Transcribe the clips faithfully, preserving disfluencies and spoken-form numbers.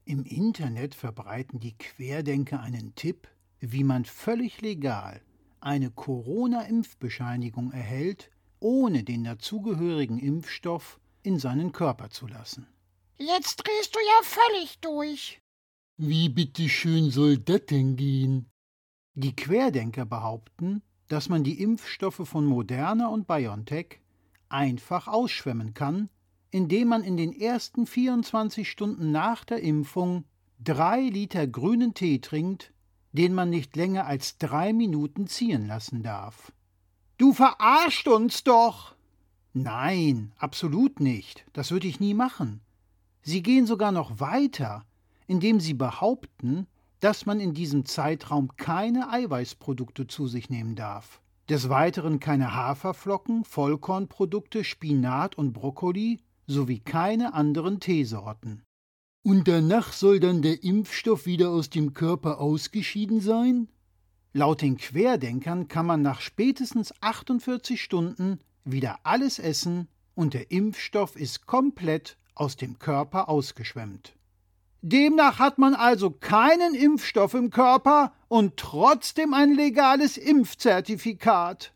Im Internet verbreiten die Querdenker einen Tipp, wie man völlig legal eine Corona-Impfbescheinigung erhält, ohne den dazugehörigen Impfstoff in seinen Körper zu lassen. Jetzt drehst du ja völlig durch. Wie bitteschön soll das denn gehen? Die Querdenker behaupten, dass man die Impfstoffe von Moderna und BioNTech einfach ausschwemmen kann, indem man in den ersten vierundzwanzig Stunden nach der Impfung drei Liter grünen Tee trinkt, den man nicht länger als drei Minuten ziehen lassen darf. Du verarscht uns doch! Nein, absolut nicht. Das würde ich nie machen. Sie gehen sogar noch weiter, indem sie behaupten, dass man in diesem Zeitraum keine Eiweißprodukte zu sich nehmen darf. Des Weiteren keine Haferflocken, Vollkornprodukte, Spinat und Brokkoli sowie keine anderen Teesorten. Und danach soll dann der Impfstoff wieder aus dem Körper ausgeschieden sein? Laut den Querdenkern kann man nach spätestens achtundvierzig Stunden wieder alles essen und der Impfstoff ist komplett aus dem Körper ausgeschwemmt. Demnach hat man also keinen Impfstoff im Körper und trotzdem ein legales Impfzertifikat.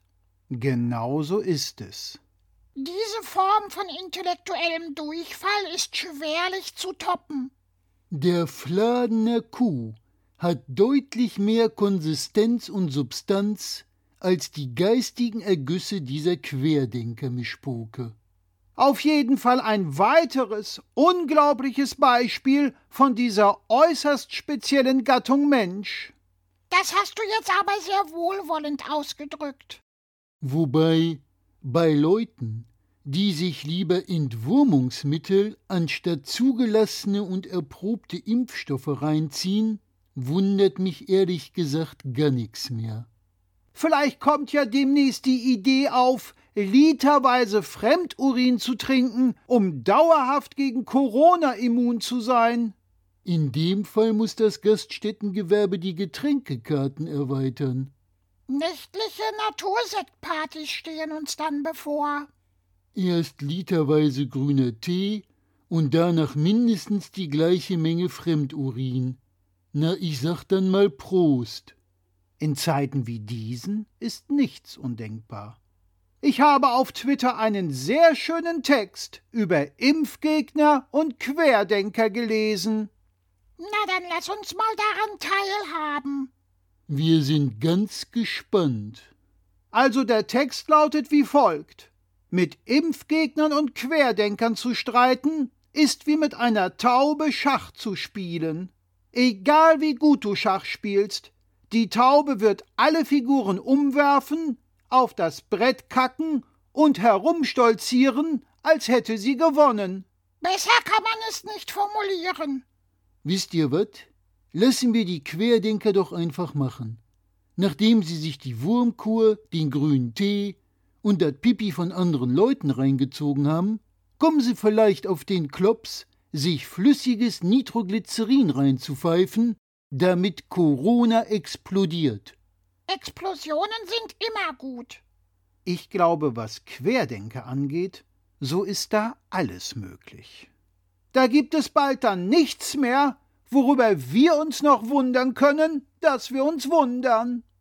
Genauso ist es. Diese Form von intellektuellem Durchfall ist schwerlich zu toppen. Der Fladener Kuh hat deutlich mehr Konsistenz und Substanz als die geistigen Ergüsse dieser Querdenker-Mischpoke. Auf jeden Fall ein weiteres, unglaubliches Beispiel von dieser äußerst speziellen Gattung Mensch. Das hast du jetzt aber sehr wohlwollend ausgedrückt. Wobei bei Leuten, die sich lieber Entwurmungsmittel anstatt zugelassene und erprobte Impfstoffe reinziehen, wundert mich ehrlich gesagt gar nichts mehr. Vielleicht kommt ja demnächst die Idee auf, literweise Fremdurin zu trinken, um dauerhaft gegen Corona immun zu sein. In dem Fall muss das Gaststättengewerbe die Getränkekarten erweitern. Nächtliche Natursektpartys stehen uns dann bevor. Erst literweise grüner Tee und danach mindestens die gleiche Menge Fremdurin. Na, ich sag dann mal Prost. In Zeiten wie diesen ist nichts undenkbar. Ich habe auf Twitter einen sehr schönen Text über Impfgegner und Querdenker gelesen. Na, dann lass uns mal daran teilhaben. Wir sind ganz gespannt. Also der Text lautet wie folgt: Mit Impfgegnern und Querdenkern zu streiten, ist wie mit einer Taube Schach zu spielen. Egal wie gut du Schach spielst, die Taube wird alle Figuren umwerfen, auf das Brett kacken und herumstolzieren, als hätte sie gewonnen. Besser kann man es nicht formulieren. Wisst ihr was? Lassen wir die Querdenker doch einfach machen. Nachdem sie sich die Wurmkur, den grünen Tee und das Pipi von anderen Leuten reingezogen haben, kommen sie vielleicht auf den Klops, sich flüssiges Nitroglycerin reinzupfeifen, damit Corona explodiert. Explosionen sind immer gut. Ich glaube, was Querdenker angeht, so ist da alles möglich. Da gibt es bald dann nichts mehr, worüber wir uns noch wundern können, dass wir uns wundern.